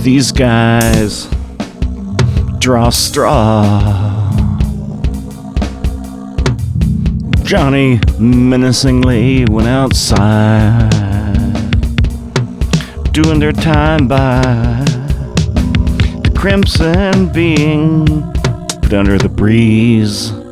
These guys draw straw. Johnny menacingly went outside, doing their time by the crimson being put under the breeze.